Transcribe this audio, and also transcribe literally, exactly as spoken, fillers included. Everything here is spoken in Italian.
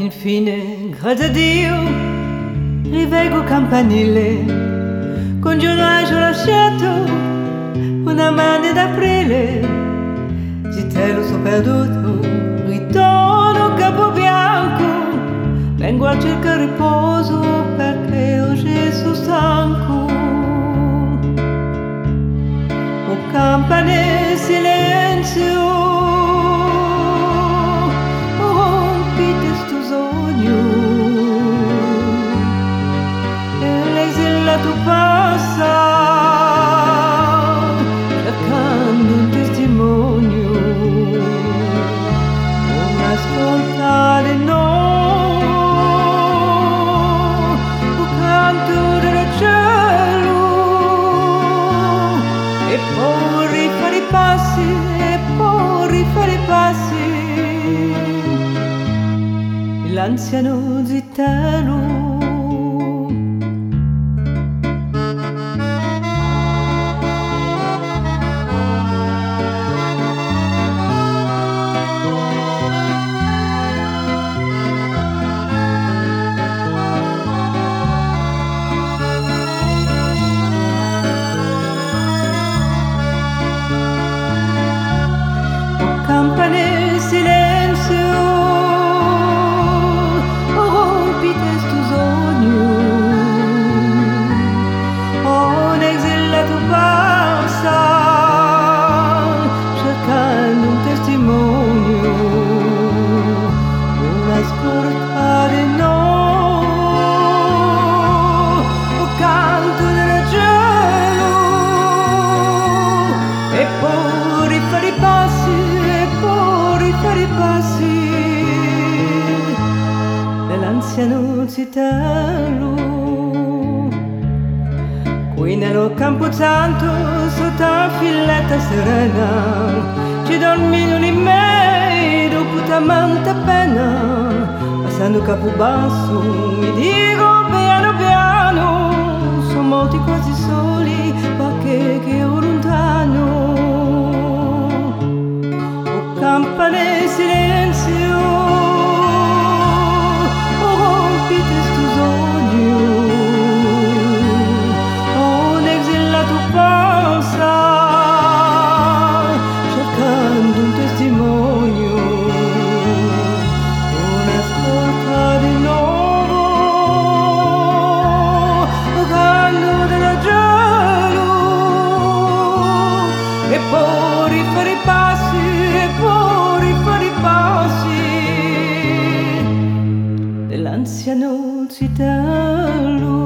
Infine, grazie a Dio, rivego campanile, con giornale ho lasciato una mano d'aprile, zitello so perduto, ritorno Capobianco, vengo a cercare riposo perché oggi sono stanco. O campane silenzio, rompite sto sogno, e l'esila tu passa, cercando un testimonio, non ascoltare no, o canto del cielo, e poi rifare i passi, e poi rifare i passi, l'anziano zitello. Campane silenzio, rompite sto sogno, un exilato passa, cercando un testimonio, una scortare no, o canto del cielo, e poi rifare i passi, per i passi dell'anziano zitello. Qui nello Camposanto, sotto la filletta serena, ci dormono in me dopo tanta pena. Passando Capobasso mi dico piano piano, sono molti quasi soli perché che ho lontano. Campane silenzio, rompite sto sogno, un exilato passa, cercando un testimonio, una scorta di nuovo, canto del cielo, e poi rifare i passi, e poi rifare i passi dell'anziano zitello.